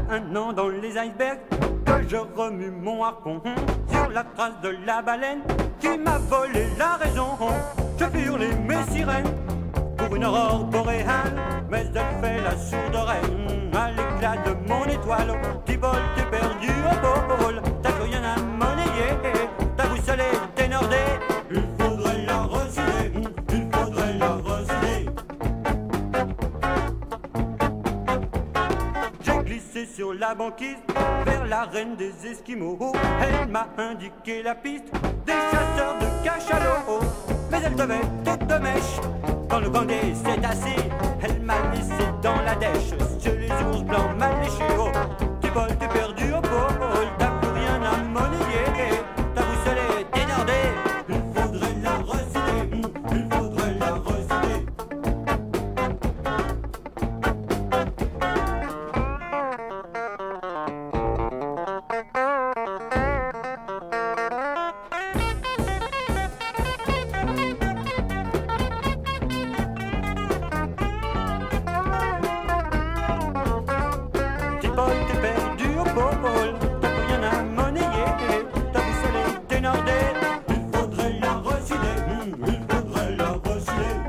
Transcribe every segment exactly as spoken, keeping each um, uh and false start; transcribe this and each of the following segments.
un an dans les icebergs que je remue mon harpon sur la trace de la baleine qui m'a volé la raison. Je fais hurler mes sirènes pour une aurore boréale, mais elle fait la sourde oreille à l'éclat de mon étoile. Petit bol, t'es perdu au pôle, t'as plus rien à monnayer, ta boussole est dénordée, il faudrait la reciler, il faudrait la reciler. J'ai glissé sur la banquise vers la reine des Esquimaux. Elle m'a indiqué la piste des chasseurs de cachalots, mais elle devait toute de mèche. Dans le camp des cétacés, elle m'a laissé dans la dèche sur les ours blancs mal léchés. Oh, petit bol, t'es perdu au pôle, t'as plus rien à monnayer, ta boussole est dénardée, il faudrait la reciler, il faudrait la reciler. T'es perdu au pôle, t'as plus rien à monnayer, ta boussole est dénardée, il faudrait la reciler, il faudrait la reciler.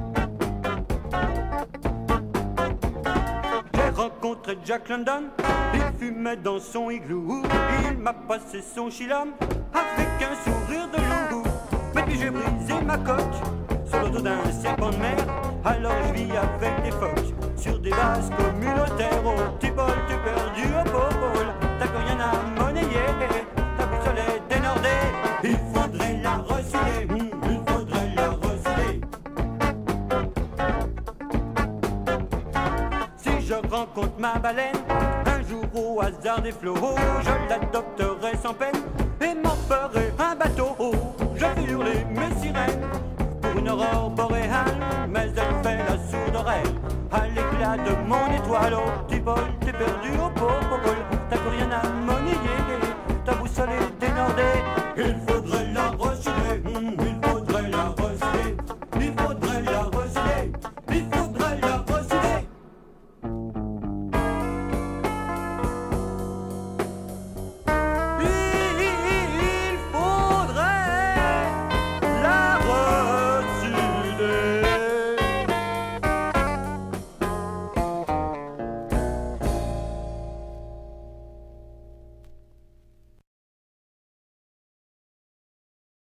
J'ai rencontré Jack London, il fumait dans son igloo, il m'a passé son chilam avec un sourire de loup. Mais puis j'ai brisé ma coque sur le dos d'un serpent de mer, alors je vis avec des phoques sur des bases communautaires. Oh, petit bol, t'es perdu au pôle, t'as plus rien à monnayer, ta boussole est dénardée, il faudrait la reciler, il faudrait la reciler. Si je rencontre ma baleine un jour au hasard des flots, je l'adopterai sans peine et m'en ferai un bateau. Je fais hurler mes sirènes pour une aurore boréale, mais elle fait la sourde oreille à l'éclat de mon étoile. Oh, petit bol, t'es perdu au pôle.